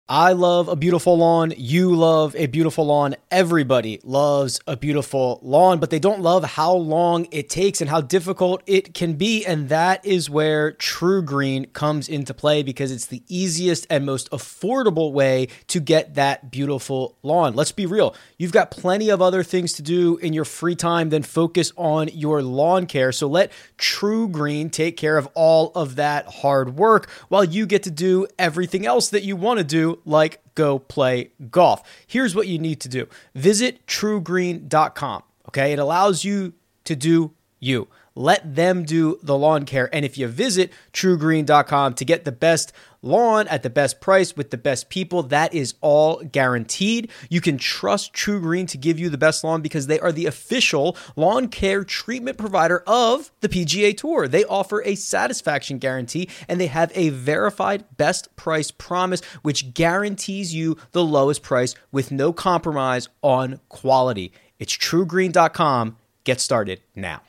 I love a beautiful lawn. You love a beautiful lawn. Everybody loves a beautiful lawn, but they don't love how long it takes and how difficult it can be. And that is where TruGreen comes into play, because it's the easiest and most affordable way to get that beautiful lawn. Let's be real. You've got plenty of other things to do in your free time than focus on your lawn care. So let TruGreen take care of all of that hard work while you get to do everything else that you want to do, like go play golf. Here's what you need to do. Visit TruGreen.com. Okay. It allows you to do you. Let them do the lawn care. And if you visit TruGreen.com to get the best lawn at the best price with the best people, that is all guaranteed. You can trust TruGreen to give you the best lawn because they are the official lawn care treatment provider of the PGA Tour. They offer a satisfaction guarantee, and they have a verified best price promise, which guarantees you the lowest price with no compromise on quality. It's TruGreen.com. Get started now.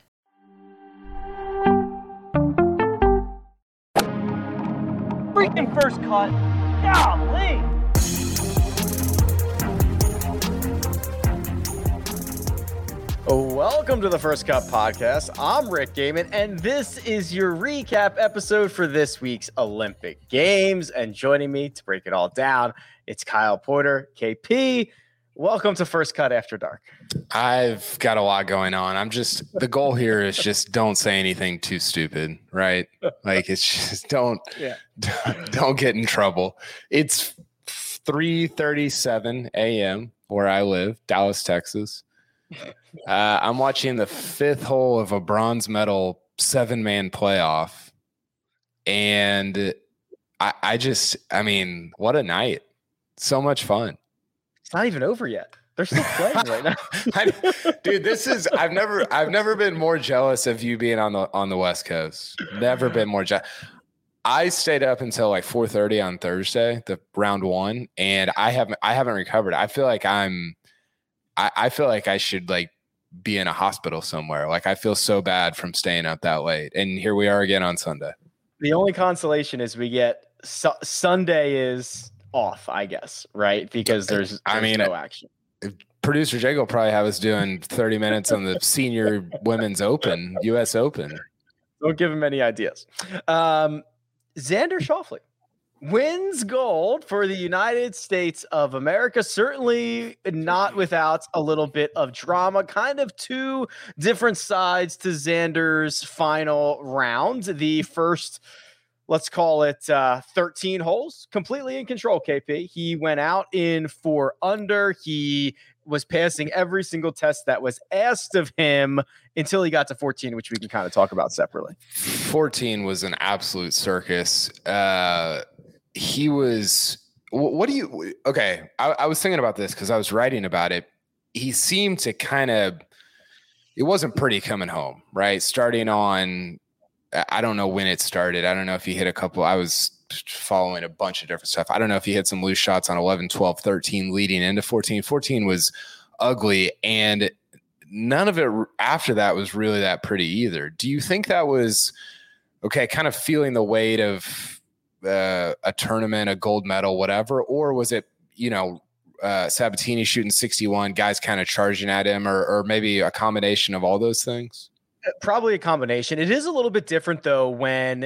Freaking first cut. Golly. Welcome to the First Cut Podcast. I'm Rick Gaiman, and this is your recap episode for this week's Olympic Games. And joining me to break it all down, it's Kyle Porter. KP, welcome to First Cut After Dark. I've got a lot going on. The goal here is just don't say anything too stupid, right? Like, it's just don't get in trouble. It's 3:37 a.m. where I live, Dallas, Texas. I'm watching the fifth hole of a bronze medal 7-man playoff. And I mean, what a night. So much fun. It's not even over yet. They're still playing right now. Dude, I've never been more jealous of you being on the West Coast. Never been more jealous. I stayed up until like 4:30 on Thursday, the round one, and I haven't recovered. I feel like I should like be in a hospital somewhere. Like, I feel so bad from staying up that late. And here we are again on Sunday. The only consolation is we get Sunday is off, I guess, right? Because there's no action. Producer Jake will probably have us doing 30 minutes on the Senior Women's Open, U.S. Open. Don't give him any ideas. Xander Schauffele wins gold for the United States of America. Certainly not without a little bit of drama. Kind of two different sides to Xander's final round. The first, let's call it 13 holes, completely in control, KP. He went out in 4 under. He was passing every single test that was asked of him until he got to 14, which we can kind of talk about separately. 14 was an absolute circus. He was, okay. I was thinking about this because I was writing about it. He seemed to it wasn't pretty coming home, right? Starting on, I don't know when it started. I don't know if he hit a couple. I was following a bunch of different stuff. I don't know if he hit some loose shots on 11, 12, 13 leading into 14. 14 was ugly, and none of it after that was really that pretty either. Do you think that was, okay, kind of feeling the weight of a tournament, a gold medal, whatever, or was it, Sabatini shooting 61, guys kind of charging at him, or maybe a combination of all those things? Probably a combination. It is a little bit different though when,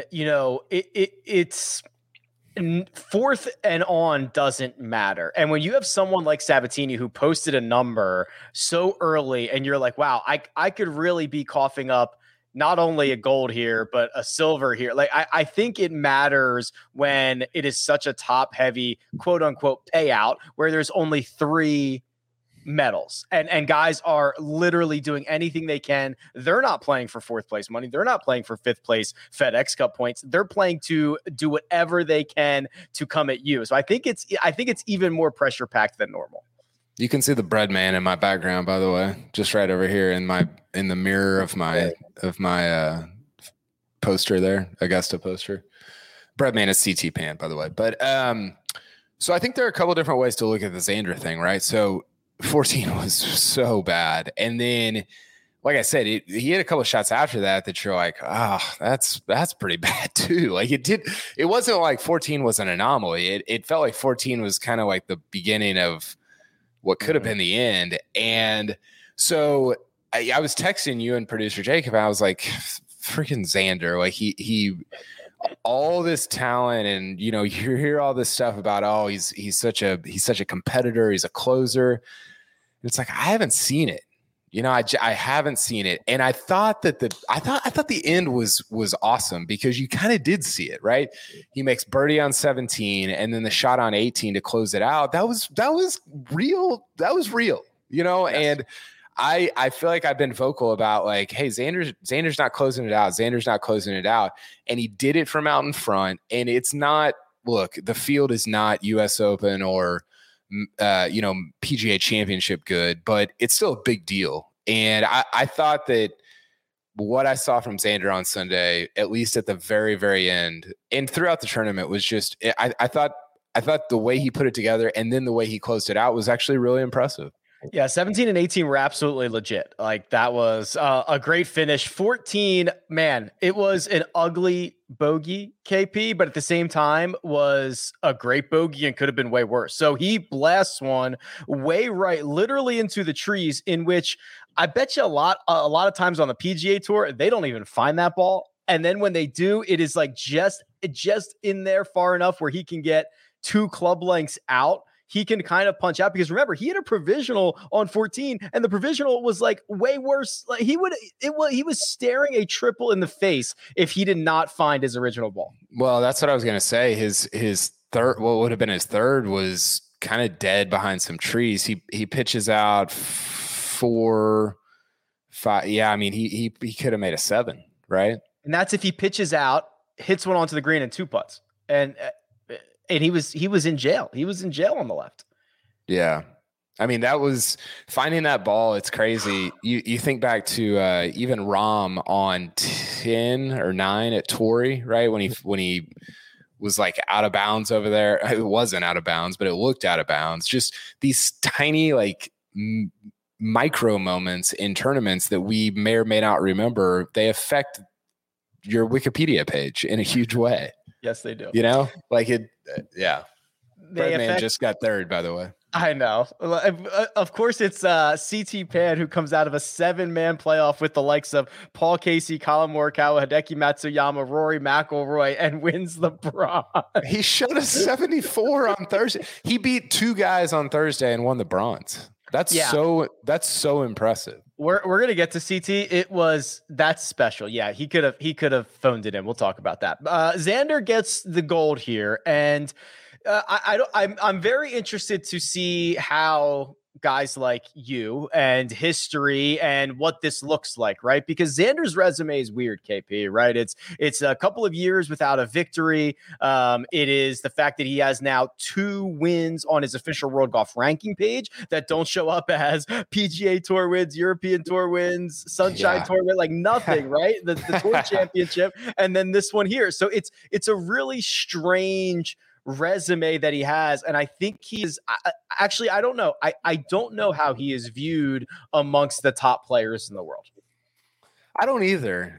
it's fourth and on doesn't matter. And when you have someone like Sabatini who posted a number so early and you're like, wow, I could really be coughing up not only a gold here, but a silver here. Like, I think it matters when it is such a top heavy quote unquote payout where there's only 3 medals and guys are literally doing anything they can. They're not playing for 4th place money. They're not playing for 5th place FedEx Cup points. They're playing to do whatever they can to come at you. So I think it's even more pressure packed than normal. You can see the bread man in my background, by the way, just right over here in the mirror of my poster there, Augusta poster. Bread man is CT Pan, by the way. But so I think there are a couple different ways to look at the Xander thing, right? So 14 was so bad. And then like I said, he had a couple of shots after that you're like, oh, that's pretty bad too. Like it wasn't like 14 was an anomaly. It felt like 14 was kind of like the beginning of what could have been the end. And so I was texting you and producer Jacob. I was like, freaking Xander, like he all this talent, and you hear all this stuff about, oh, he's such a competitor, he's a closer. And it's like, I haven't seen it. I haven't seen it. And I thought that I thought the end was awesome, because you kind of did see it, right? He makes birdie on 17 and then the shot on 18 to close it out. That was real. That was real, yes. And I feel like I've been vocal about like, hey, Xander's not closing it out. Xander's not closing it out. And he did it from out in front. And it's not, look, the field is not US Open or PGA Championship good, but it's still a big deal. And I thought that what I saw from Xander on Sunday, at least at the very, very end and throughout the tournament, was just, I thought the way he put it together and then the way he closed it out was actually really impressive. Yeah, 17 and 18 were absolutely legit. Like, that was a great finish. 14, man, it was an ugly bogey, KP, but at the same time was a great bogey and could have been way worse. So he blasts one way right, literally into the trees, in which I bet you a lot of times on the PGA Tour, they don't even find that ball. And then when they do, it is like just in there far enough where he can get 2 club lengths out. He can kind of punch out, because remember, he had a provisional on 14 and the provisional was like way worse. Like he was staring a triple in the face if he did not find his original ball. Well, that's what I was going to say. His third, what would have been his third, was kind of dead behind some trees. He pitches out 4, 5. Yeah. I mean, he could have made a 7, right? And that's if he pitches out, hits one onto the green and 2 putts. And he was in jail. He was in jail on the left. Yeah. I mean, that was finding that ball. It's crazy. You think back to even Rahm on 10 or 9 at Torrey, right? When he was like out of bounds over there. It wasn't out of bounds, but it looked out of bounds. Just these tiny, like micro moments in tournaments that we may or may not remember. They affect your Wikipedia page in a huge way. Yes, they do. Like it. Yeah. Birdman just got third, by the way. I know. Of course, it's CT Pan, who comes out of a 7-man playoff with the likes of Paul Casey, Colin Morikawa, Hideki Matsuyama, Rory McIlroy, and wins the bronze. He shot a 74 on Thursday. He beat 2 guys on Thursday and won the bronze. That's so impressive. We're gonna get to CT. That's special. Yeah, he could have phoned it in. We'll talk about that. Xander gets the gold here, and I'm very interested to see how guys like you and history and what this looks like, right? Because Xander's resume is weird, KP, right? It's a couple of years without a victory. It is the fact that he has now 2 wins on his official World Golf Ranking page that don't show up as PGA Tour wins, European Tour wins, Sunshine Tour win, like nothing, right? The Tour Championship, and then this one here. So it's a really strange resume that he has, and I think he is actually, I don't know, I don't know how he is viewed amongst the top players in the world. I don't either.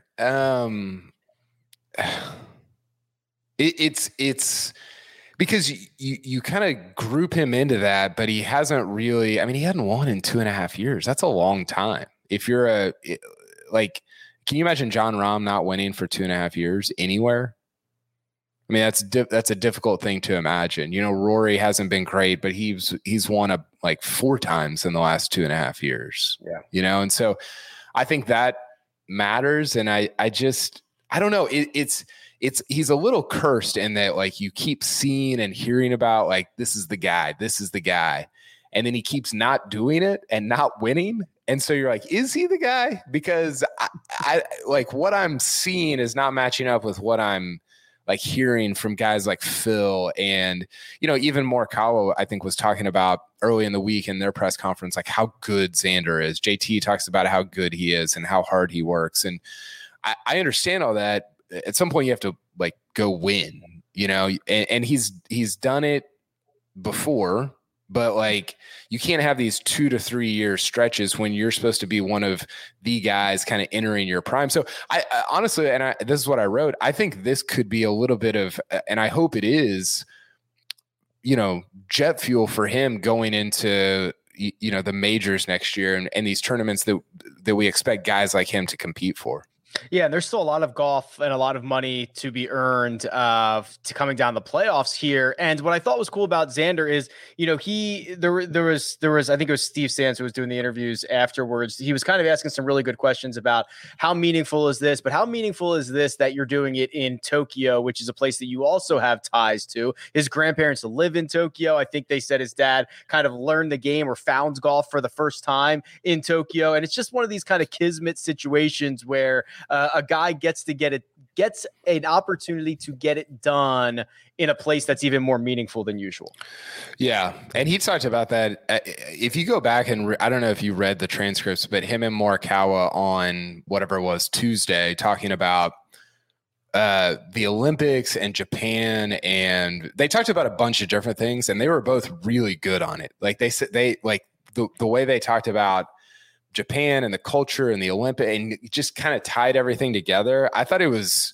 It's because you kind of group him into that, but he hasn't really, I mean, he hadn't won in 2.5 years. That's a long time. If you're can you imagine Jon Rahm not winning for 2.5 years anywhere? I mean, that's a difficult thing to imagine. Rory hasn't been great, but he's won like 4 times in the last 2.5 years. Yeah. And so I think that matters. And I don't know. He's a little cursed in that, like, you keep seeing and hearing about, like, this is the guy. And then he keeps not doing it and not winning. And so you're like, is he the guy? Because I like what I'm seeing is not matching up with what I'm like hearing from guys like Phil and, even Morikawa, I think, was talking about early in the week in their press conference, like how good Xander is. JT talks about how good he is and how hard he works. And I understand all that. At some point you have to like go win, and he's done it before. but like you can't have these 2 to 3 year stretches when you're supposed to be one of the guys kind of entering your prime. So I honestly, this is what I wrote. I think this could be a little bit of, and I hope it is, jet fuel for him going into, the majors next year and these tournaments that we expect guys like him to compete for. Yeah, and there's still a lot of golf and a lot of money to be earned to coming down the playoffs here. And what I thought was cool about Xander is, there was I think it was Steve Sands who was doing the interviews afterwards. He was kind of asking some really good questions about how meaningful is this, but how meaningful is this that you're doing it in Tokyo, which is a place that you also have ties to. His grandparents live in Tokyo. I think they said his dad kind of learned the game or found golf for the first time in Tokyo. And it's just one of these kind of kismet situations where a guy gets an opportunity to get it done in a place that's even more meaningful than usual. Yeah. And he talked about that. If you go back and I don't know if you read the transcripts, but him and Morikawa on whatever it was Tuesday talking about the Olympics and Japan, and they talked about a bunch of different things, and they were both really good on it. Like they said, the way they talked about Japan and the culture and the Olympic and just kind of tied everything together. I thought it was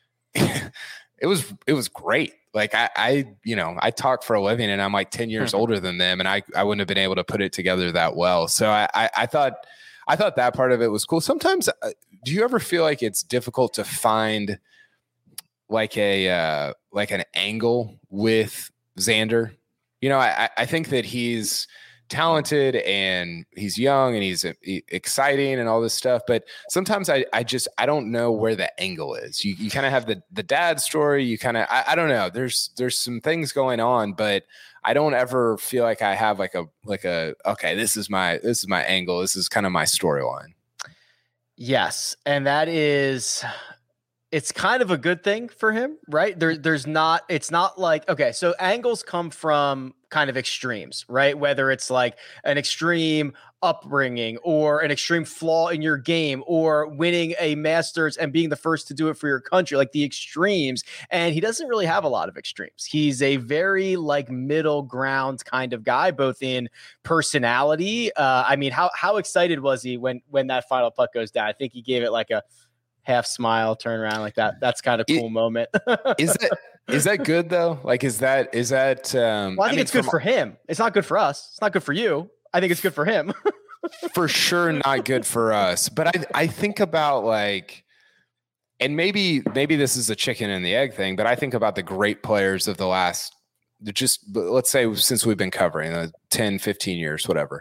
it was great. Like I talk for a living and I'm like 10 years older than them, and I wouldn't have been able to put it together that well. So I thought that part of it was cool. Sometimes do you ever feel like it's difficult to find like an angle with Xander? I think that he's talented and he's young and he's exciting and all this stuff, but sometimes I don't know where the angle is. You kind of have the dad story. You kind of I don't know. There's some things going on, but I don't ever feel like I have like a okay, this is my angle. This is kind of my storyline. Yes, and that is. It's kind of a good thing for him, right? It's not like, okay, so angles come from kind of extremes, right? Whether it's like an extreme upbringing or an extreme flaw in your game or winning a Masters and being the first to do it for your country, like the extremes. And he doesn't really have a lot of extremes. He's a very like middle ground kind of guy, both in personality. I mean, how excited was he when that final putt goes down? I think he gave it like a half smile, turn around like that. That's kind of cool moment. Is that good though? Like, is that, well, I think it's good for him. It's not good for us. It's not good for you. I think it's good for him. For sure. Not good for us. But I think about like, and maybe this is a chicken and the egg thing, but I think about the great players of the last, let's say since we've been covering 10, 15 years, whatever.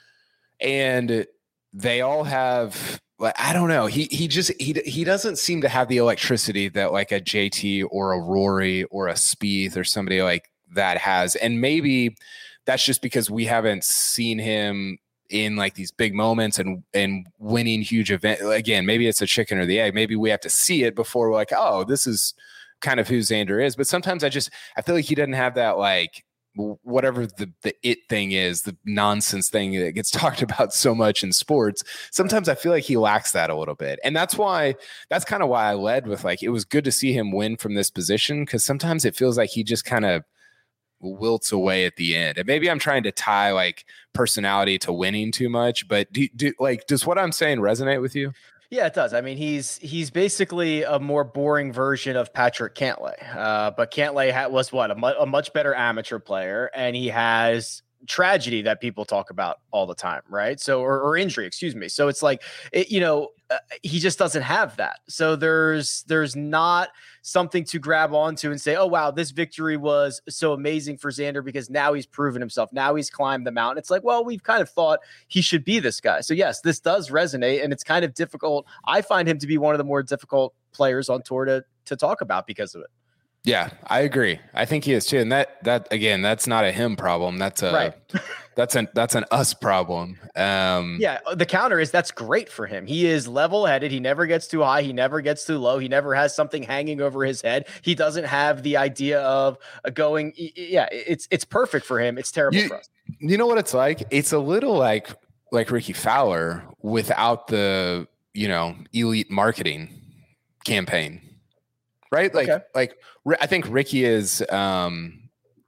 And they all have, like, I don't know. He doesn't seem to have the electricity that like a JT or a Rory or a Spieth or somebody like that has. And maybe that's just because we haven't seen him in like these big moments and winning huge events. Again, maybe it's a chicken or the egg. Maybe we have to see it before we're like, oh, this is kind of who Xander is. But sometimes I feel like he doesn't have that like whatever the it thing is, the nonsense thing that gets talked about so much in sports. Sometimes I feel like he lacks that a little bit. And that's kind of why I led with like, it was good to see him win from this position, because sometimes it feels like he just kind of wilts away at the end. And maybe I'm trying to tie like personality to winning too much, but does what I'm saying resonate with you? Yeah, it does. I mean, he's basically a more boring version of Patrick Cantlay. But Cantlay was a much better amateur player, and he has tragedy that people talk about all the time, right? So, or injury, excuse me. So it's like, he just doesn't have that. So there's not something to grab onto and say, oh, wow, this victory was so amazing for Xander because now he's proven himself. Now he's climbed the mountain. It's like, well, we've kind of thought he should be this guy. So yes, this does resonate, and it's kind of difficult. I find him to be one of the more difficult players on tour to talk about because of it. Yeah, I agree. I think he is too. And that again, that's not a him problem. That's that's an us problem. Yeah. The counter is that's great for him. He is level headed. He never gets too high. He never gets too low. He never has something hanging over his head. He doesn't have the idea of going. Yeah. It's perfect for him. It's terrible for us. You know what it's like? It's a little like Ricky Fowler without the, elite marketing campaign. Right? Like I think Ricky is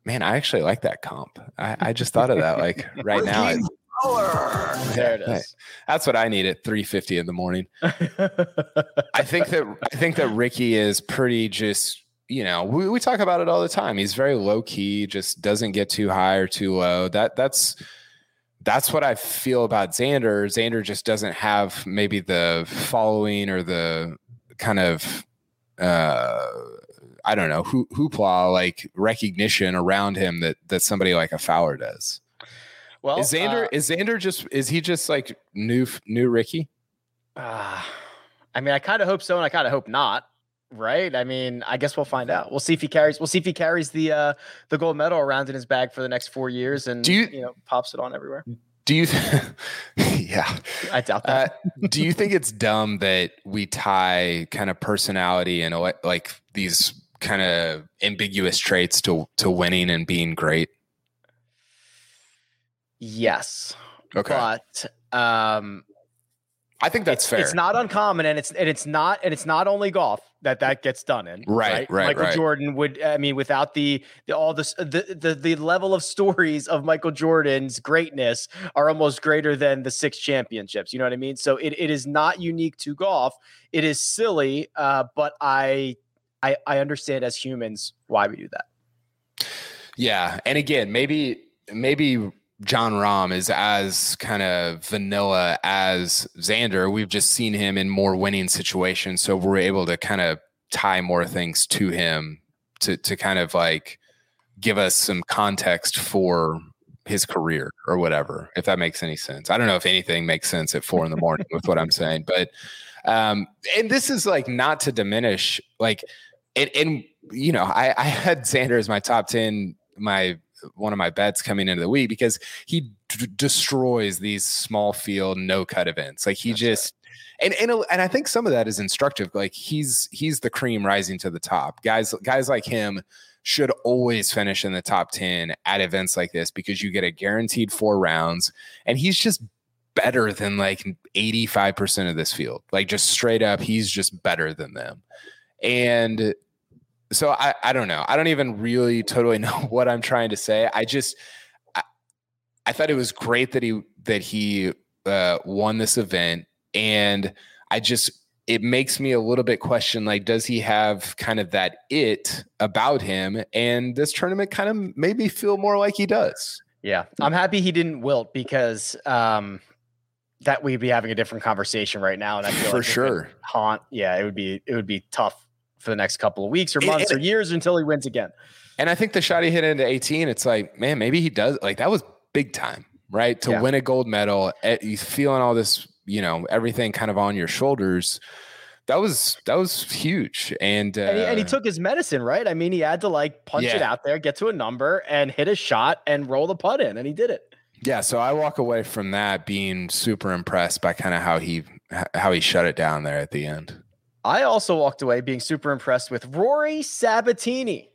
Man, I actually like that comp. I just thought of that like right now. There it is. That's what I need at 3:50 in the morning. I think that Ricky is pretty just, we talk about it all the time. He's very low key, just doesn't get too high or too low. That's what I feel about Xander. Xander just doesn't have maybe the following or the kind of I don't know, hoopla, like recognition around him that somebody like a Fowler does. Well, is he just like new Ricky? I mean, I kind of hope so, and I kind of hope not. Right? I mean, I guess we'll find out. We'll see if he carries the gold medal around in his bag for the next 4 years, and pops it on everywhere. Do you? Yeah, I doubt that. Do you think it's dumb that we tie kind of personality and like these kind of ambiguous traits to winning and being great? Yes. Okay. But I think that's fair. It's not uncommon, and it's not only golf that gets done in. Right. Michael Jordan would. I mean, without the level of stories of Michael Jordan's greatness are almost greater than the 6 championships. You know what I mean? So it is not unique to golf. It is silly, but I understand as humans why we do that. Yeah, and again, maybe Jon Rahm is as kind of vanilla as Xander. We've just seen him in more winning situations, so we're able to kind of tie more things to him to kind of like give us some context for his career or whatever, if that makes any sense. I don't know if anything makes sense at 4 a.m. with what I'm saying, but and this is like not to diminish like, and I had Xander as my top 10, one of my bets coming into the week because he destroys these small field no cut events. Like he just and I think some of that is instructive. Like he's the cream rising to the top. Guys like him should always finish in the top 10 at events like this because you get a guaranteed 4 rounds, and he's just better than like 85% of this field. Like just straight up, he's just better than them. And so I don't know. I don't even really totally know what I'm trying to say. I thought it was great that he won this event, and it makes me a little bit question, like, does he have kind of that it about him? And this tournament kind of made me feel more like he does. Yeah, I'm happy he didn't wilt because that we'd be having a different conversation right now, and I feel for like sure it would be tough for the next couple of weeks or months or years until he wins again. And I think the shot he hit into 18, it's like, man, maybe he does. Like that was big time, right? To win a gold medal, he's feeling all this, everything kind of on your shoulders. That was huge. And he took his medicine, right? I mean, he had to like punch it out there, get to a number and hit a shot and roll the putt in, and he did it. Yeah. So I walk away from that being super impressed by kind of how he shut it down there at the end. I also walked away being super impressed with Rory Sabatini,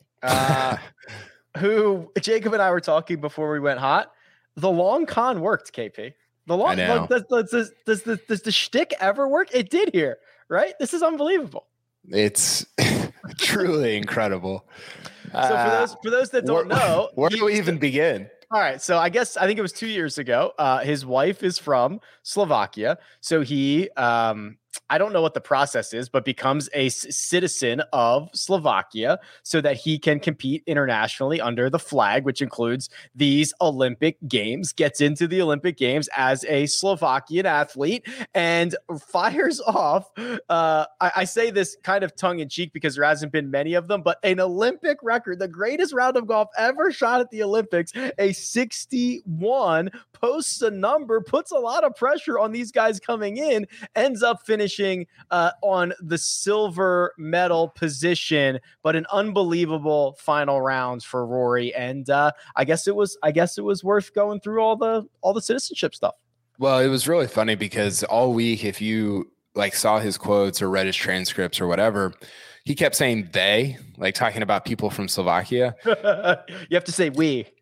who Jacob and I were talking before we went hot. The long con worked, KP. The long does the shtick ever work? It did here, right? This is unbelievable. It's truly incredible. So for those that don't know, where do we even begin? All right. So I think it was 2 years ago. His wife is from Slovakia. So he, I don't know what the process is, but becomes a citizen of Slovakia so that he can compete internationally under the flag, which includes these Olympic Games, gets into the Olympic Games as a Slovakian athlete and fires off. I say this kind of tongue in cheek because there hasn't been many of them, but an Olympic record, the greatest round of golf ever shot at the Olympics, a 61, posts a number, puts a lot of pressure on these guys coming in, ends up finishing on the silver medal position, but an unbelievable final rounds for Rory. And I guess it was worth going through all the citizenship stuff. Well, it was really funny because all week, if you like saw his quotes or read his transcripts or whatever, he kept saying they, like talking about people from Slovakia. You have to say we.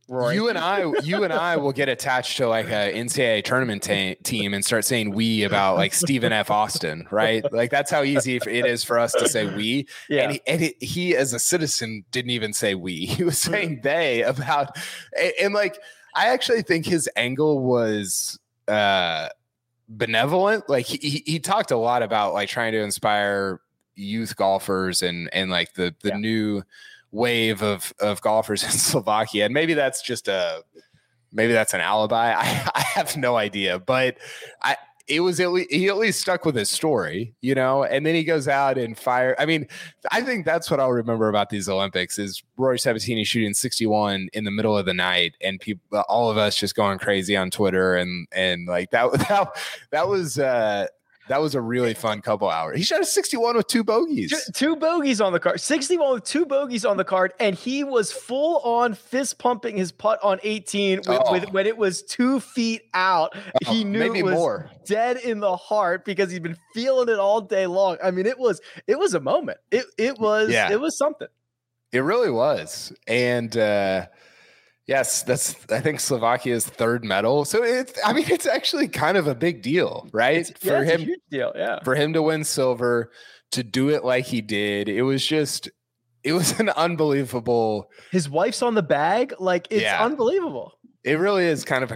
Rory. You and I will get attached to like a NCAA tournament team and start saying we about like Stephen F. Austin, right? Like that's how easy it is for us to say we. Yeah. And he as a citizen didn't even say we. He was saying they about, and like I actually think his angle was benevolent. Like he talked a lot about like trying to inspire youth golfers and like the new wave of golfers in Slovakia. And maybe that's just maybe that's an alibi. I have no idea, but he at least stuck with his story, you know, and then he goes out and I mean, I think that's what I'll remember about these Olympics is Rory Sabatini shooting 61 in the middle of the night and people, all of us just going crazy on Twitter. And like that was a really fun couple hours. He shot a 61 with 2 bogeys. 2 bogeys on the card. 61 with 2 bogeys on the card, and he was full on fist pumping his putt on 18 when it was 2 feet out. He knew it was dead in the heart because he'd been feeling it all day long. I mean, it was a moment. It was something. It really was, and. Yes, that's I think Slovakia's 3rd medal. So it's actually kind of a big deal, right? It's a huge deal, yeah. For him to win silver, to do it like he did, it was an unbelievable. His wife's on the bag, like it's unbelievable. It really is kind of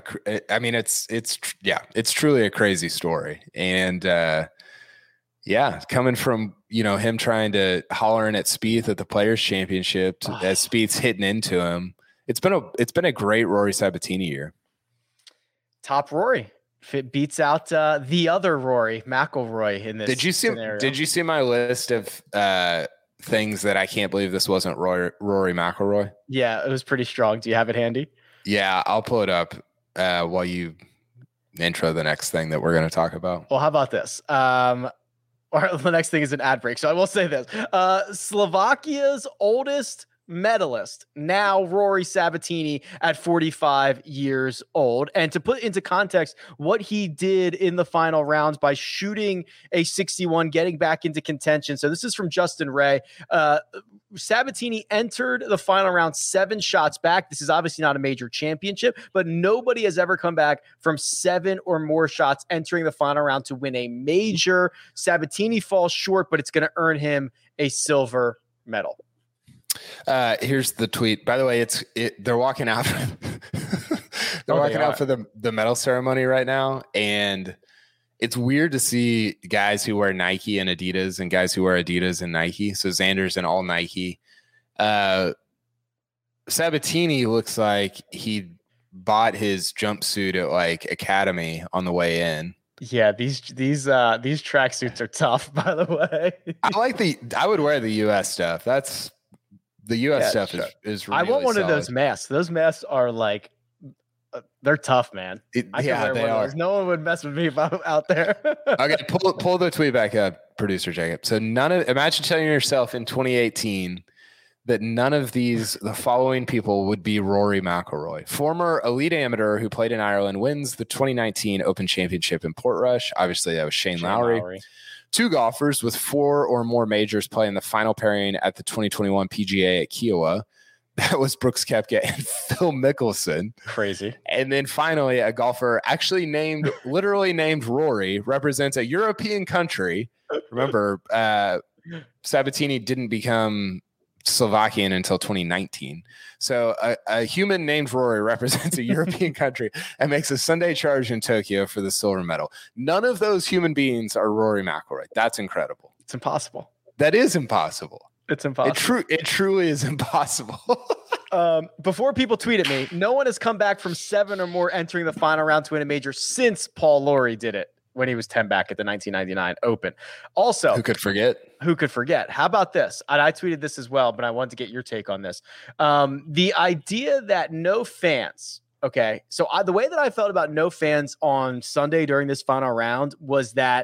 it's truly a crazy story. And coming from, you know, him trying to hollering at Spieth at the Players Championship as Spieth's hitting into him. It's been a great Rory Sabatini year. Top Rory. If it beats out the other Rory, McIlroy in this scenario. Did you see my list of things that I can't believe this wasn't Rory McIlroy? Yeah, it was pretty strong. Do you have it handy? Yeah, I'll pull it up while you intro the next thing that we're going to talk about. Well, how about this? Or the next thing is an ad break. So I will say this. Slovakia's oldest medalist, now Rory Sabatini at 45 years old. And to put into context what he did in the final rounds by shooting a 61, getting back into contention. So this is from Justin Ray. Sabatini entered the final round 7 shots back. This is obviously not a major championship, but nobody has ever come back from 7 or more shots entering the final round to win a major. Sabatini falls short, but it's going to earn him a silver medal. Here's the tweet. By the way, they're walking out. Out for the medal ceremony right now, and it's weird to see guys who wear Nike and Adidas and guys who wear Adidas and Nike. So Xander's in all Nike. Sabatini looks like he bought his jumpsuit at like Academy on the way in. Yeah, these tracksuits are tough. By the way, I would wear the US stuff. That's. The U.S. stuff is really I want one solid. of those masks. Those masks are like, they're tough, man. I can wear one of those. No one would mess with me if I'm out there. Okay, pull the tweet back up, producer Jacob. So imagine telling yourself in 2018 that none of the following people would be Rory McIlroy. Former elite amateur who played in Ireland wins the 2019 Open Championship in Portrush. Obviously, that was Shane Lowry. 2 golfers with 4 or more majors playing the final pairing at the 2021 PGA at Kiowa. That was Brooks Koepka and Phil Mickelson. Crazy. And then finally, a golfer literally named Rory, represents a European country. Remember, Sabatini didn't become Slovakian until 2019. So a human named Rory represents a European country and makes a Sunday charge in Tokyo for the silver medal. None of those human beings are Rory McIlroy. That's incredible. It's impossible. That is impossible. It's impossible. It truly is impossible. Before people tweet at me, no one has come back from 7 or more entering the final round to win a major since Paul Lawrie did it when he was 10 back at the 1999 Open. Also, who could forget? How about this? And I tweeted this as well, but I wanted to get your take on this. The idea that no fans, okay, so the way that I felt about no fans on Sunday during this final round was that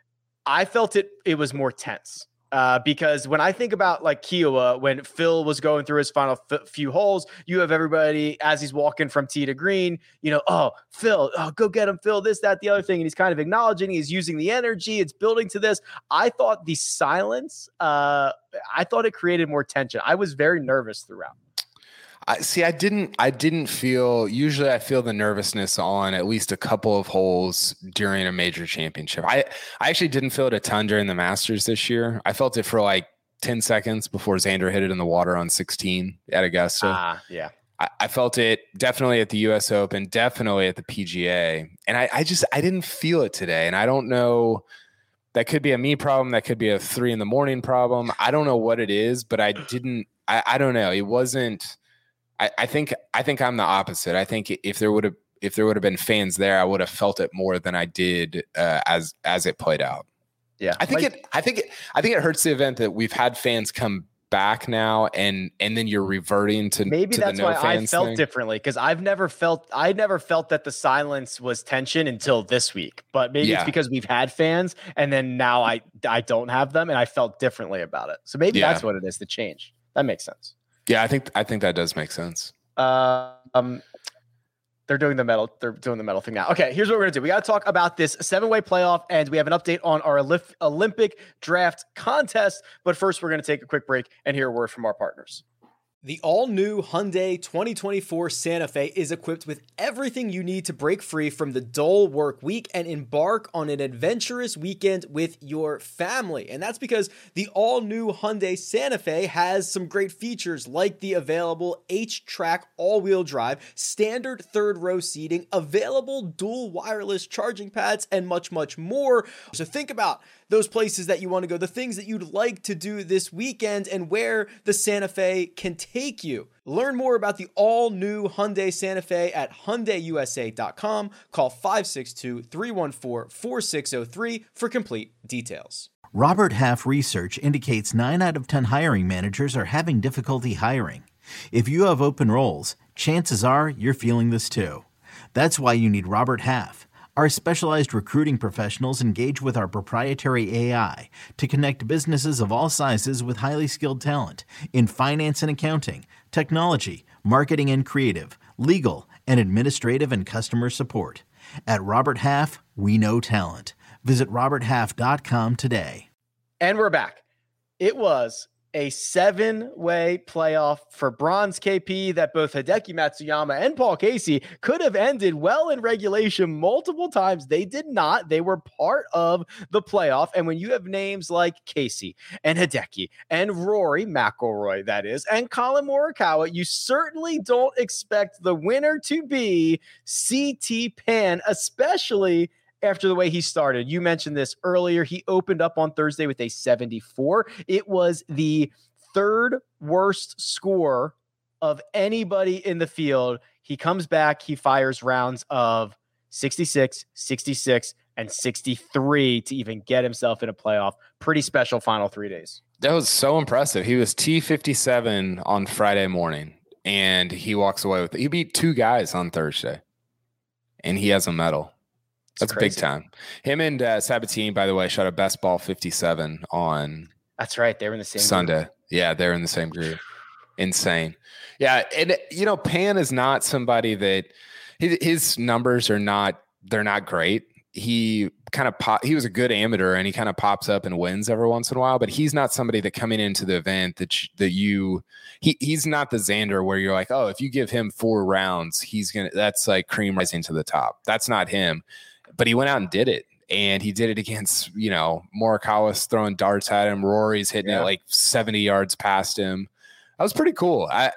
I felt it was more tense. Because when I think about like Kiowa, when Phil was going through his final few holes, you have everybody as he's walking from tee to green, oh, Phil, go get him, Phil, this, that, the other thing. And he's kind of acknowledging, he's using the energy. It's building to this. I thought the silence, I thought it created more tension. I was very nervous throughout. I didn't feel, usually I feel the nervousness on at least a couple of holes during a major championship. I actually didn't feel it a ton during the Masters this year. I felt it for like 10 seconds before Xander hit it in the water on 16 at Augusta. Yeah. I felt it definitely at the US Open, definitely at the PGA. And I didn't feel it today. And I don't know, that could be a me problem. That could be a 3 a.m. problem. I don't know what it is, but I don't know. It wasn't, I think I'm the opposite. I think if there would have been fans there, I would have felt it more than I did as it played out. Yeah. I think it hurts the event that we've had fans come back now and then you're reverting to maybe to that's the no why I fans felt thing. differently, because I never felt that the silence was tension until this week. But maybe it's because we've had fans and then now I don't have them and I felt differently about it. So maybe that's what it is, the change. That makes sense. Yeah, I think that does make sense. They're doing the medal thing now. Okay, here's what we're gonna do. We got to talk about this 7-way playoff, and we have an update on our Olympic draft contest. But first, we're gonna take a quick break and hear a word from our partners. The all-new Hyundai 2024 Santa Fe is equipped with everything you need to break free from the dull work week and embark on an adventurous weekend with your family. And that's because the all-new Hyundai Santa Fe has some great features like the available H-Track all-wheel drive, standard third-row seating, available dual wireless charging pads, and much, much more. So think about those places that you want to go, the things that you'd like to do this weekend, and where the Santa Fe can take you. Learn more about the all-new Hyundai Santa Fe at HyundaiUSA.com. Call 562-314-4603 for complete details. Robert Half research indicates 9 out of 10 hiring managers are having difficulty hiring. If you have open roles, chances are you're feeling this too. That's why you need Robert Half. Our specialized recruiting professionals engage with our proprietary AI to connect businesses of all sizes with highly skilled talent in finance and accounting, technology, marketing and creative, legal, and administrative and customer support. At Robert Half, we know talent. Visit roberthalf.com today. And we're back. It was a 7-way playoff for bronze KP that both Hideki Matsuyama and Paul Casey could have ended well in regulation multiple times. They did not. They were part of the playoff. And when you have names like Casey and Hideki and Rory McIlroy, that is, and Colin Morikawa, you certainly don't expect the winner to be CT Pan, especially after the way he started. You mentioned this earlier. He opened up on Thursday with a 74. It was the third worst score of anybody in the field. He comes back, he fires rounds of 66, 66, and 63 to even get himself in a playoff. Pretty special final 3 days. That was so impressive. He was T57 on Friday morning, and he walks away with it. He beat 2 guys on Thursday, and he has a medal. That's crazy. Big time. Him and Sabatini, by the way, shot a best ball 57 on. That's right. They were in the same Sunday. group. Yeah, they're in the same group. Insane. Yeah, and Pan is not somebody that his numbers are not. They're not great. He kind of he was a good amateur, and he kind of pops up and wins every once in a while. But he's not somebody that coming into the event he's not the Xander where you're like, oh, if you give him 4 rounds, that's like cream rising to the top. That's not him. But he went out and did it. And he did it against, Morikawa's throwing darts at him. Rory's hitting it like 70 yards past him. That was pretty cool. I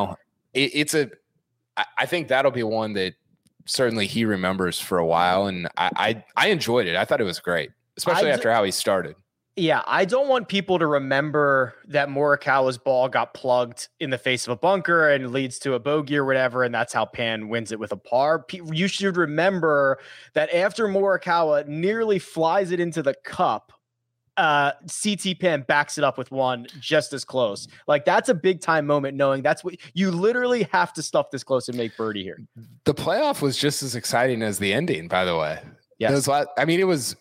think that'll be one that certainly he remembers for a while. And I enjoyed it. I thought it was great, especially after how he started. Yeah, I don't want people to remember that Morikawa's ball got plugged in the face of a bunker and leads to a bogey or whatever, and that's how Pan wins it with a par. You should remember that after Morikawa nearly flies it into the cup, CT Pan backs it up with one just as close. Like, that's a big time moment, knowing that's what you literally have to stuff this close and make birdie here. The playoff was just as exciting as the ending, by the way. Yes.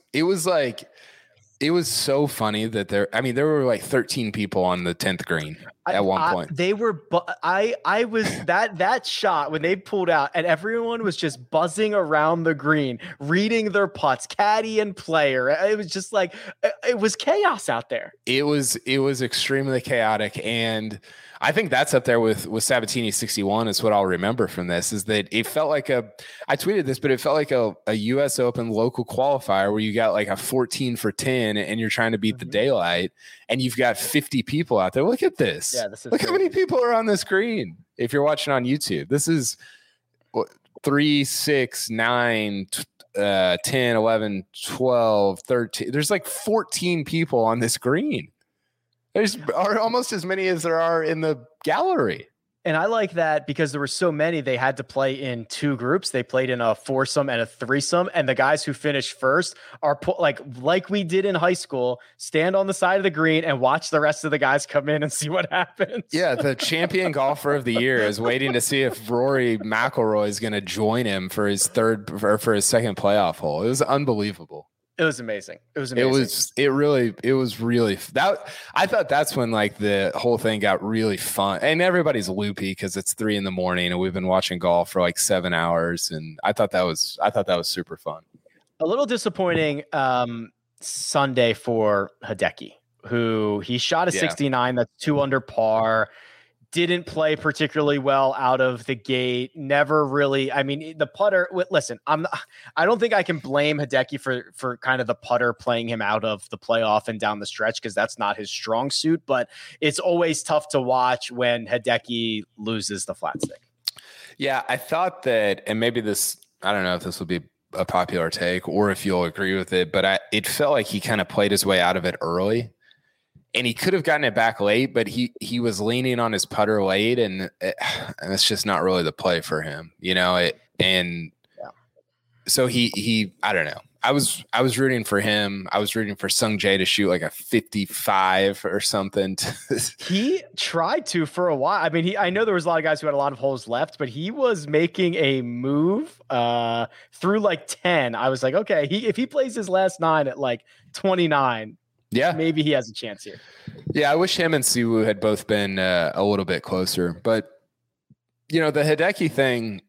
It was so funny that there were like 13 people on the 10th green. at one point. They were, I was that shot when they pulled out and everyone was just buzzing around the green, reading their putts, caddy and player. It was just like, it was chaos out there. It was extremely chaotic. And I think that's up there with Sabatini 61 is what I'll remember from this, is that it felt like I tweeted this, but it felt like a US Open local qualifier where you got like a 14 for 10 and you're trying to beat the daylight and you've got 50 people out there. Look at this. Yeah, this is Look how many people are on the screen. If you're watching on YouTube, this is 3, 6, 9, 10, 11, 12, 13. There's like 14 people on this green. There's almost as many as there are in the gallery. And I like that because there were so many, they had to play in 2 groups. They played in a foursome and a threesome. And the guys who finished first are like we did in high school, stand on the side of the green and watch the rest of the guys come in and see what happens. Yeah, the champion golfer of the year is waiting to see if Rory McIlroy is going to join him for his second playoff hole. It was unbelievable. It was amazing. It was amazing. It was really that. I thought that's when like the whole thing got really fun, and everybody's loopy because it's 3 a.m. and we've been watching golf for like 7 hours, and I thought that was super fun. A little disappointing Sunday for Hideki, who he shot a 69. That's 2 under par. Didn't play particularly well out of the gate. Never really. I mean, the putter. Listen, I don't think I can blame Hideki for kind of the putter playing him out of the playoff and down the stretch because that's not his strong suit. But it's always tough to watch when Hideki loses the flat stick. Yeah, I thought that, and maybe this. I don't know if this will be a popular take or if you'll agree with it, but it felt like he kind of played his way out of it early. And he could have gotten it back late, but he was leaning on his putter late, and it's just not really the play for him, you know. So he I don't know. I was rooting for him. I was rooting for Sung Jae to shoot like a 55 or something. He tried to for a while. I mean, I know there was a lot of guys who had a lot of holes left, but he was making a move through like 10. I was like, okay, if he plays his last 9 at like 29. Yeah, maybe he has a chance here. Yeah, I wish him and Siwoo had both been a little bit closer. But, you know, the Hideki thing,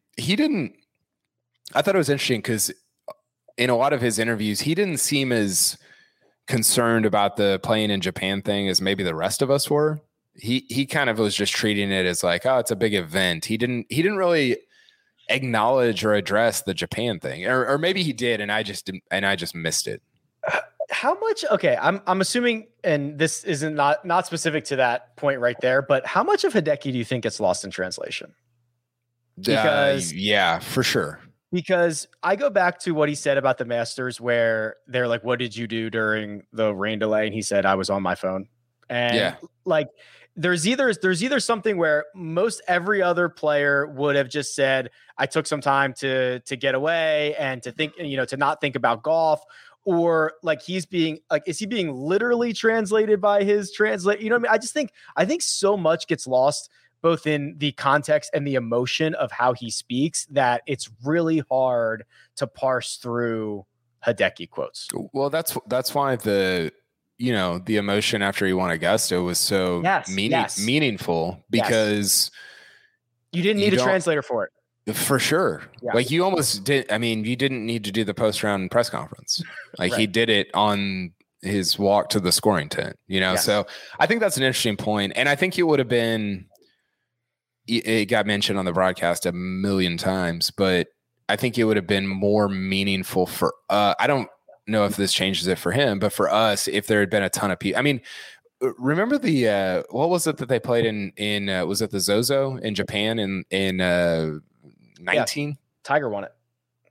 I thought it was interesting because in a lot of his interviews, he didn't seem as concerned about the playing in Japan thing as maybe the rest of us were. He kind of was just treating it as like, oh, it's a big event. He didn't really acknowledge or address the Japan thing, or maybe he did, and I just missed it. How much? Okay, I'm assuming, and this isn't not specific to that point right there, but how much of Hideki do you think gets lost in translation? Because yeah, for sure. Because I go back to what he said about the Masters, where they're like, "What did you do during the rain delay?" And he said, "I was on my phone." And like, there's either something where most every other player would have just said, "I took some time to get away and to think, to not think about golf." Or like he's being like, is he being literally translated by his translate? You know what I mean? I think so much gets lost both in the context and the emotion of how he speaks that it's really hard to parse through Hideki quotes. Well, that's why the emotion after he won Augusta was so meaningful because you didn't need a translator for it. For sure. Yeah. Like you almost did. I mean, you didn't need to do the post-round press conference. Like he did it on his walk to the scoring tent, So I think that's an interesting point. And I think it would have been, it got mentioned on the broadcast a million times, but I think it would have been more meaningful for, I don't know if this changes it for him, but for us, if there had been a ton of people, I mean, remember the, what was it that they played in was it the Zozo in Japan in 19? Yeah, Tiger won it.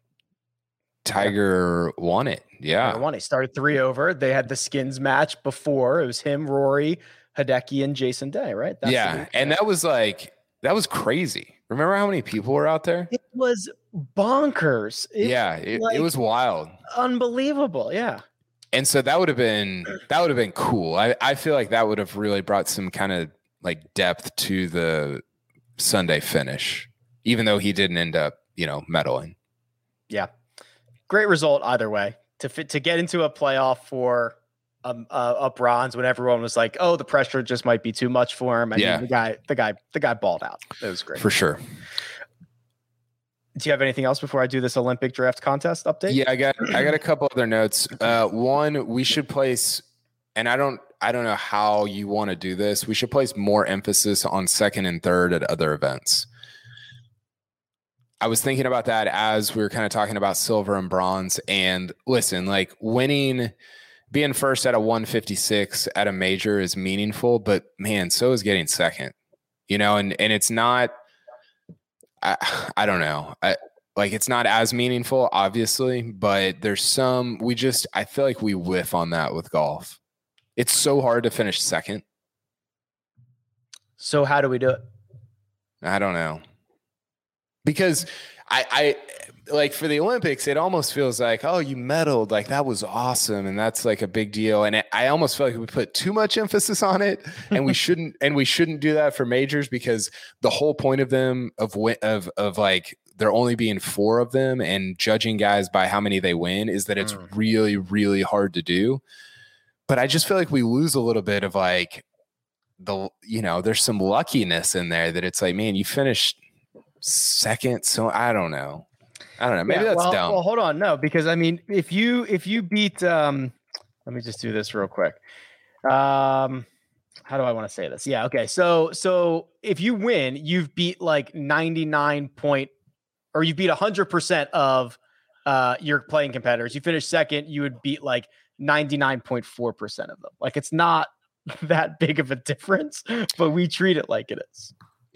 Tiger won it. Yeah. Tiger won it. He started 3 over. They had the skins match before. It was him, Rory, Hideki, and Jason Day, right? And that was crazy. Remember how many people were out there? It was bonkers. It was wild. Unbelievable. Yeah. And so that would have been cool. I feel like that would have really brought some kind of like depth to the Sunday finish, even though he didn't end up, medaling. Yeah. Great result either way to get into a playoff for a bronze when everyone was like, "Oh, the pressure just might be too much for him." I mean, the guy balled out. It was great for sure. Do you have anything else before I do this Olympic draft contest update? Yeah, I got a couple other notes. One, we should place, and I don't know how you want to do this. We should place more emphasis on second and third at other events. I was thinking about that as we were kind of talking about silver and bronze. And listen, like being first at a 156 at a major is meaningful, but man, so is getting second, and it's not, I don't know. It's not as meaningful, obviously, but there's I feel like we whiff on that with golf. It's so hard to finish second. So how do we do it? I don't know. Because I like for the Olympics, it almost feels like, oh, you medaled, like that was awesome, and that's like a big deal. And I almost feel like we put too much emphasis on it, and we shouldn't do that for majors, because the whole point of them of like there only being 4 of them and judging guys by how many they win is that it's really, really hard to do. But I just feel like we lose a little bit of like there's some luckiness in there that it's like, man, you finished second, so I don't know. Maybe that's dumb. Well, hold on. No, because I mean, if you beat, let me just do this real quick. How do I want to say this? Yeah. Okay. So if you win, you've beat like 100% of your playing competitors. You finish second, you would beat like 99.4% of them. Like, it's not that big of a difference, but we treat it like it is.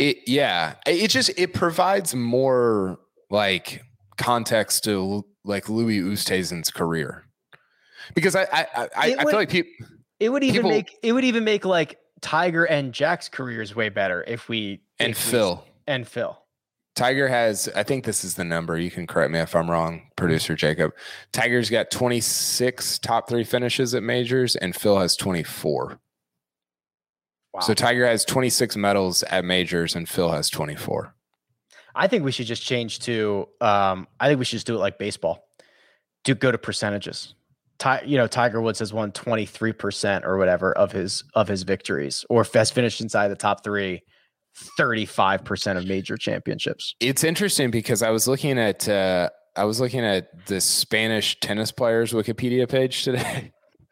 It provides more like context to like Louis Oosthuizen's career, because I feel like it would even make like Tiger and Jack's careers way better if Phil. Tiger has, I think this is the number, you can correct me if I'm wrong, producer Jacob. Tiger's got 26 top 3 finishes at majors, and Phil has 24. Wow. So Tiger has 26 medals at majors and Phil has 24. I think we should just change to, I think we should just do it like baseball. Go to percentages. Tiger Woods has won 23% or whatever of his victories, or has finished inside the top 3, 35% of major championships. It's interesting because I was looking at the Spanish tennis players Wikipedia page today.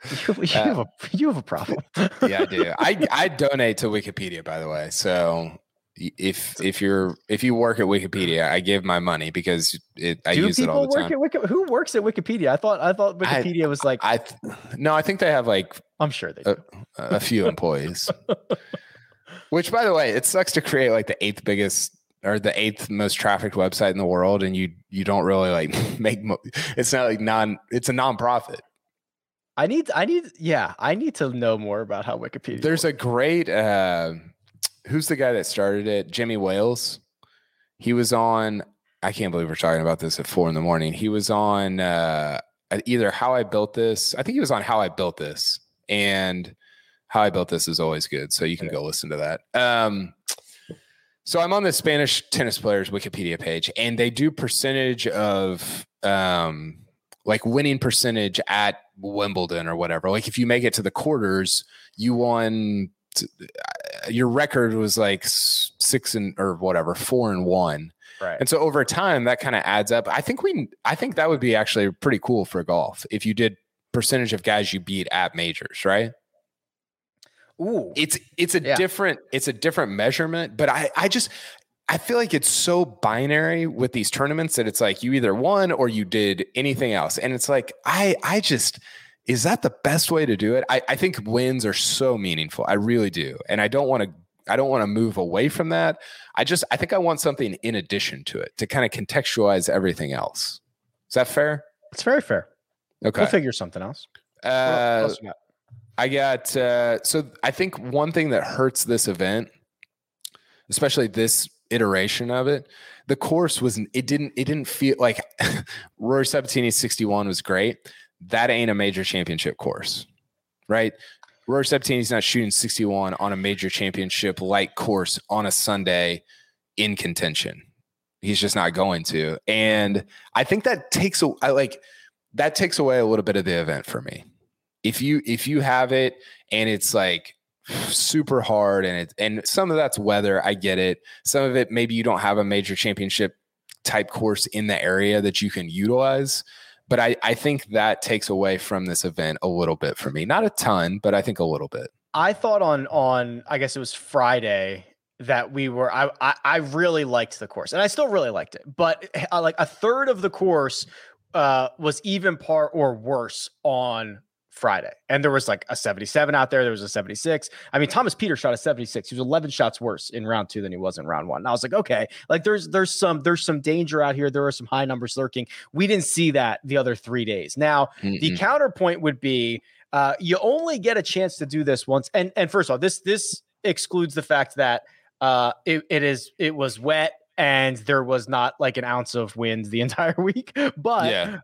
You have a problem. Yeah, I do. I donate to Wikipedia, by the way. So if you work at Wikipedia, I give my money because I use it all the time. Who works at Wikipedia? I thought Wikipedia was like. No, I think they have like. I'm sure they do. A few employees. Which, by the way, it sucks to create like the 8th biggest or the 8th most trafficked website in the world, and you don't really like make. It's not like it's a nonprofit. I need to know more about how Wikipedia. There's a great, who's the guy that started it? Jimmy Wales. He was on, I can't believe we're talking about this at 4 a.m. He was on either How I Built This. I think he was on How I Built This, and How I Built This is always good. So you can go listen to that. So I'm on the Spanish tennis players Wikipedia page, and they do percentage of, like winning percentage at Wimbledon or whatever. Like if you make it to the quarters, you won. Your record was like 4-1. Right. And so over time, that kind of adds up. I think that would be actually pretty cool for golf if you did percentage of guys you beat at majors, right? Ooh, it's a different measurement, but I feel like it's so binary with these tournaments that it's like you either won or you did anything else. And it's like, is that the best way to do it? I think wins are so meaningful. I really do. And I don't want to move away from that. I think I want something in addition to it to kind of contextualize everything else. Is that fair? It's very fair. Okay. We'll figure something else. What else you got? I got, so I think one thing that hurts this event, especially this iteration of it, the course it didn't feel like Rory Sabatini's 61 was great. That ain't a major championship course, right? Rory Sabatini's not shooting 61 on a major championship like course on a Sunday in contention. He's just not going to. And I think that takes away a little bit of the event for me. If you have it and it's like super hard and some of that's weather, I get it. Some of it, maybe you don't have a major championship type course in the area that you can utilize. But I think that takes away from this event a little bit for me. Not a ton, but I think a little bit. I thought on I guess it was Friday that I really liked the course, and I still really liked it. But like a third of the course was even par or worse on Friday, and there was like a 77 out there. There was a 76. I mean, Thomas Pieters shot a 76. He was 11 shots worse in round 2 than he was in round 1. And I was like, okay, like there's some danger out here. There are some high numbers lurking. We didn't see that the other 3 days. Now, the counterpoint would be you only get a chance to do this once. And first of all, this excludes the fact that it was wet and there was not like an ounce of wind the entire week. But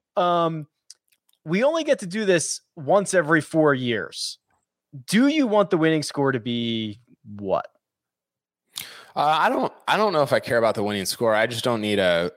we only get to do this once every 4 years. Do you want the winning score to be what? I don't know if I care about the winning score. I just don't need the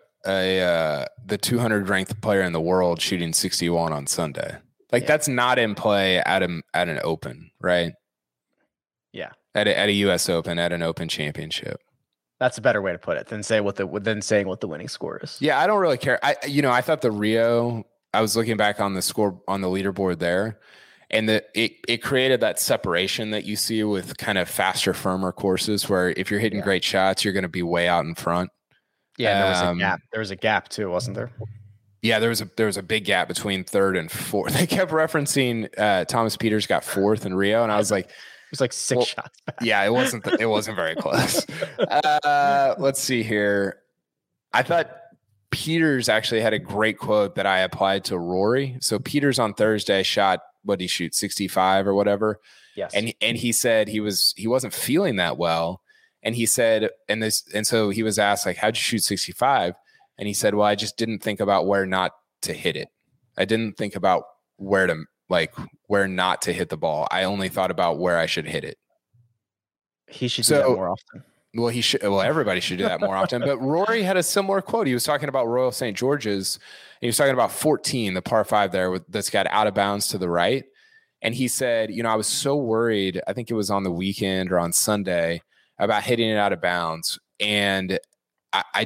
200 ranked player in the world shooting 61 on Sunday. Like that's not in play at an Open, right? Yeah, at a U.S. Open, at an Open Championship. That's a better way to put it than saying what the winning score is. Yeah, I don't really care. I thought the Rio. I was looking back on the score on the leaderboard there, and it created that separation that you see with kind of faster, firmer courses where if you're hitting great shots, you're going to be way out in front. Yeah, there was a gap. There was a gap too, wasn't there? Yeah, there was a big gap between third and fourth. They kept referencing Thomas Pieters got fourth in Rio, and I was like, it was like 6 shots back. Yeah, it wasn't very close. Let's see here. I thought Pieters actually had a great quote that I applied to Rory. So Pieters on Thursday shot, what did he shoot, 65 or whatever? Yes. And he said he wasn't feeling that well. And he said, and so he was asked, like, how'd you shoot 65? And he said, well, I just didn't think about where not to hit it. I didn't think about where not to hit the ball. I only thought about where I should hit it. He should do that more often. Well, he should. Well, everybody should do that more often. But Rory had a similar quote. He was talking about Royal St. George's. He was talking about 14, the par 5 there that's got out of bounds to the right. And he said, I was so worried. I think it was on the weekend or on Sunday about hitting it out of bounds. And I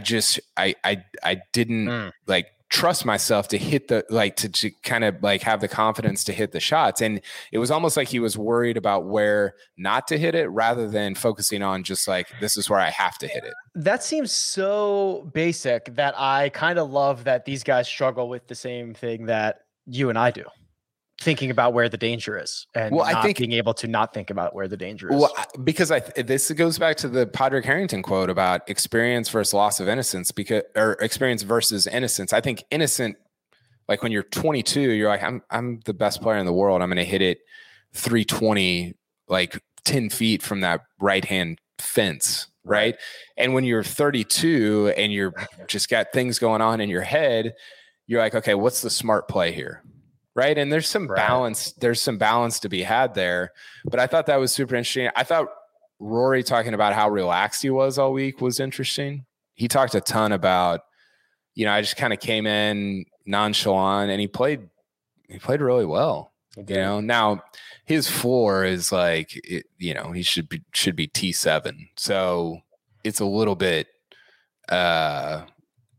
didn't like trust myself to hit the, like, to kind of like have the confidence to hit the shots. And it was almost like he was worried about where not to hit it rather than focusing on just like, this is where I have to hit it. That seems so basic that I kind of love that these guys struggle with the same thing that you and I do. Thinking about where the danger is and being able to not think about where the danger is. Well, because this goes back to the Padraig Harrington quote about experience versus loss of innocence, or experience versus innocence. I think innocent, like when you're 22, you're like, I'm the best player in the world. I'm going to hit it 320, like 10 feet from that right-hand fence. Right. And when you're 32 and you're just got things going on in your head, you're like, okay, what's the smart play here? Right. And there's some balance. There's some balance to be had there. But I thought that was super interesting. I thought Rory talking about how relaxed he was all week was interesting. He talked a ton about, I just kind of came in nonchalant and he played really well. Now his floor is like, he should be T7. So it's a little bit, I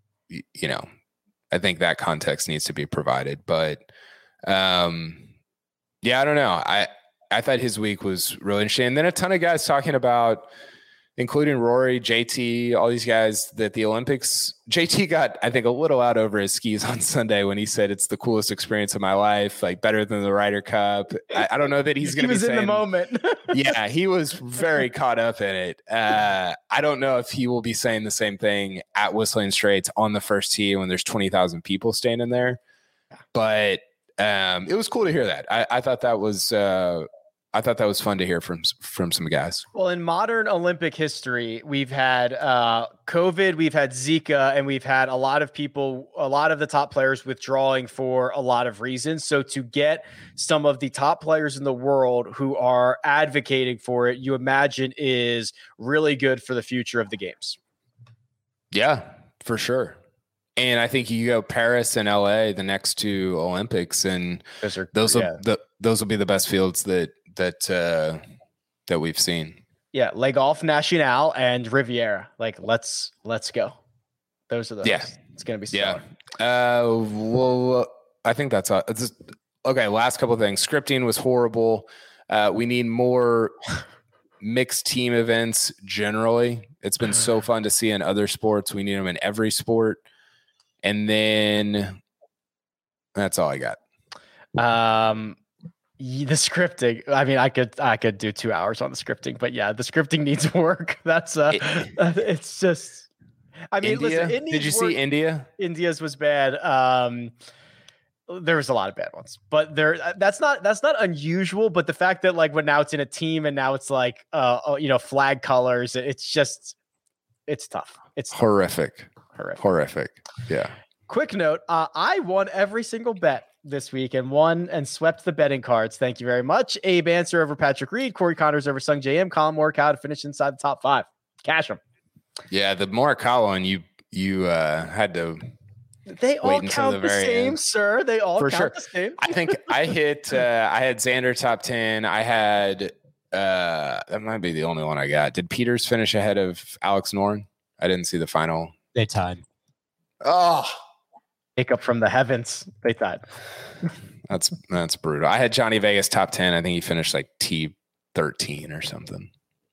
think that context needs to be provided, but I don't know. I thought his week was really interesting. And then a ton of guys talking about, including Rory, JT, all these guys, that the Olympics, JT got, I think, a little out over his skis on Sunday when he said it's the coolest experience of my life, like better than the Ryder Cup. I don't know that he's going to be saying, in the moment. Yeah, he was very caught up in it. I don't know if he will be saying the same thing at Whistling Straits on the first tee when there's 20,000 people standing there. But it was cool to hear that. I thought that was fun to hear from some guys. Well, in modern Olympic history, we've had COVID, we've had Zika, and we've had a lot of the top players withdrawing for a lot of reasons. So to get some of the top players in the world who are advocating for it, you imagine is really good for the future of the games. Yeah, for sure. And I think you go Paris and LA, the next two Olympics, and those will be the best fields that we've seen. Yeah, Le Golf National and Riviera. Like, let's go. Those are those. Yeah, it's gonna be stellar. Yeah. Well, I think that's okay. Last couple of things. Scripting was horrible. We need more mixed team events. Generally, it's been so fun to see in other sports. We need them in every sport. And then that's all I got. The scripting. I mean, I could do 2 hours on the scripting, but yeah, the scripting needs work. That's it's just. I mean, India? listen. Did you see India? India's was bad. There was a lot of bad ones, but that's not unusual. But the fact that like now it's in a team and now it's like flag colors. It's tough. It's tough. Horrific. Yeah. Quick note. I won every single bet this week and swept the betting cards. Thank you very much. Abe Answer over Patrick Reed, Corey Connors over Sung JM, Colin Morikawa to finish inside the top 5. Cash them. Yeah, the Morikawa one you had to. They all count the same, end. Sir. They all count the same. I think I hit. I had Xander top 10. I had. That might be the only one I got. Did Peters finish ahead of Alex Noren? I didn't see the final. They tied. Oh, wake up from the heavens. They tied. That's brutal. I had Johnny Vegas top 10. I think he finished like T13 or something.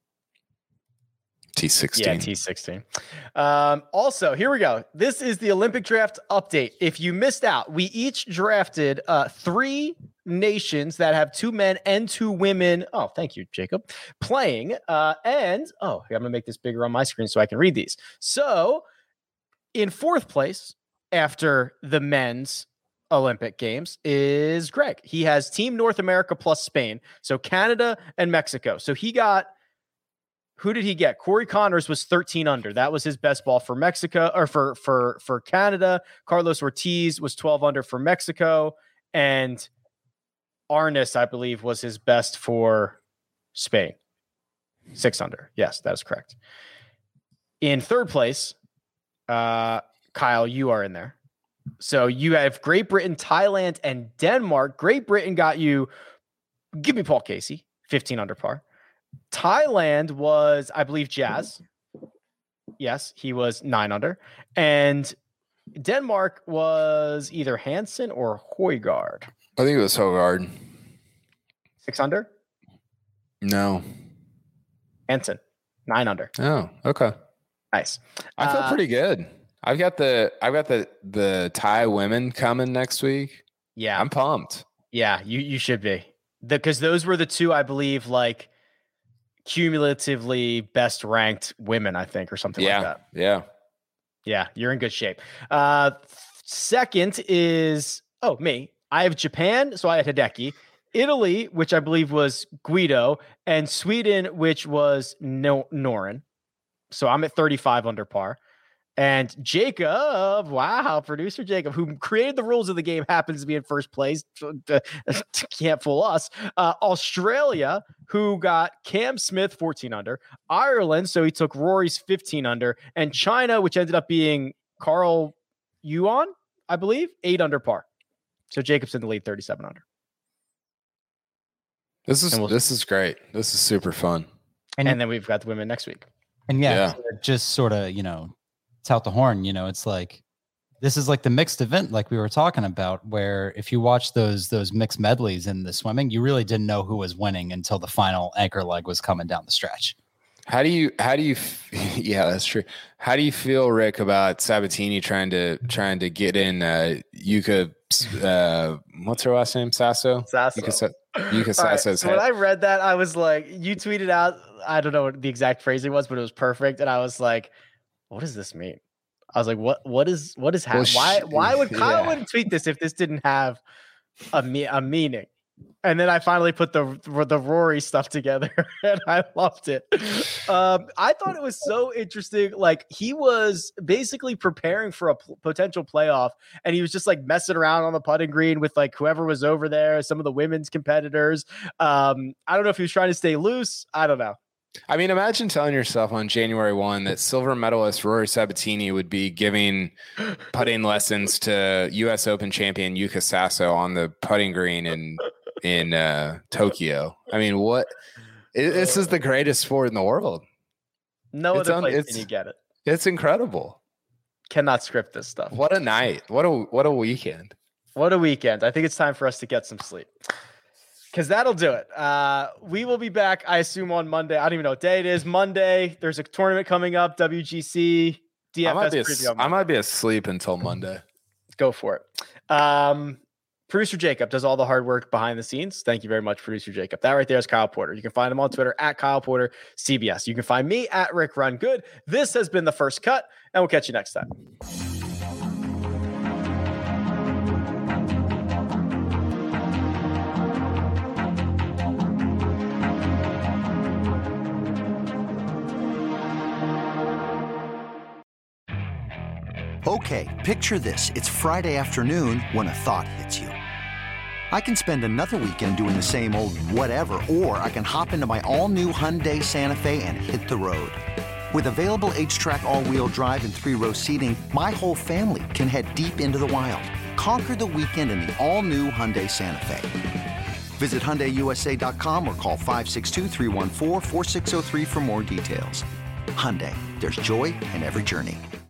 T16. Yeah, T16. Also, here we go. This is the Olympic draft update. If you missed out, we each drafted 3 nations that have 2 men and 2 women. Oh, thank you, Jacob. Playing. I'm going to make this bigger on my screen so I can read these. So, in 4th place after the men's Olympic Games is Greg. He has Team North America plus Spain. So, Canada and Mexico. So, he got. Who did he get? Corey Connors was 13 under. That was his best ball for Mexico or for Canada. Carlos Ortiz was 12 under for Mexico. And Arnis, I believe, was his best for Spain. 6 under. Yes, that is correct. In 3rd place, Kyle, you are in there. So you have Great Britain, Thailand, and Denmark. Great Britain got you, give me Paul Casey, 15 under par. Thailand was, I believe, Jazz. Yes, he was 9 under. And Denmark was either Hansen or Højgaard. I think it was Højgaard. 6 under? No. Hansen, 9 under. Oh, okay. Nice. I feel pretty good. I've got the Thai women coming next week. Yeah. I'm pumped. Yeah, you should be. Because those were the 2, I believe, like cumulatively best ranked women, I think, or something like that. Yeah, you're in good shape. 2nd is me. I have Japan, so I had Hideki. Italy, which I believe was Guido, and Sweden, which was Noren. So I'm at 35 under par. And Jacob, wow, producer Jacob, who created the rules of the game, happens to be in 1st place. Can't fool us. Australia, who got Cam Smith 14 under. Ireland, so he took Rory's 15 under. And China, which ended up being Carl Yuan, I believe, 8 under par. So Jacob's in the lead, 37 under. This is great. This is super fun. And then we've got the women next week. And just sort of, tout the horn, it's like, this is like the mixed event, like we were talking about, where if you watch those mixed medleys in the swimming, you really didn't know who was winning until the final anchor leg was coming down the stretch. How do you yeah, that's true. How do you feel, Rick, about Sabatini trying to get in Yuka what's her last name? Sasso? Yuka Sasso's so when I read that, I was like, you tweeted out, I don't know what the exact phrasing was, but it was perfect. And I was like, what does this mean? I was like, what is happening? Why would Kyle wouldn't tweet this if this didn't have a meaning? And then I finally put the Rory stuff together, and I loved it. I thought it was so interesting. Like, he was basically preparing for a potential playoff, and he was just like messing around on the putting green with like whoever was over there, some of the women's competitors. I don't know if he was trying to stay loose. I don't know. I mean, imagine telling yourself on January 1 that silver medalist Rory Sabatini would be giving putting lessons to U.S. Open champion Yuka Sasso on the putting green in Tokyo. I mean, what? This is the greatest sport in the world. No other place can you get it. It's incredible. Cannot script this stuff. What a night. What a weekend. What a weekend. I think it's time for us to get some sleep. Because that'll do it. We will be back, I assume, on Monday. I don't even know what day it is. Monday. There's a tournament coming up, WGC, DFS. I might be asleep until Monday. Go for it. Producer Jacob does all the hard work behind the scenes. Thank you very much, Producer Jacob. That right there is Kyle Porter. You can find him on Twitter at Kyle Porter CBS. You can find me at Rick Run Good. This has been The First Cut, and we'll catch you next time. Okay, picture this. It's Friday afternoon when a thought hits you. I can spend another weekend doing the same old whatever, or I can hop into my all-new Hyundai Santa Fe and hit the road. With available H-Track all-wheel drive and 3-row seating, my whole family can head deep into the wild. Conquer the weekend in the all-new Hyundai Santa Fe. Visit HyundaiUSA.com or call 562-314-4603 for more details. Hyundai, there's joy in every journey.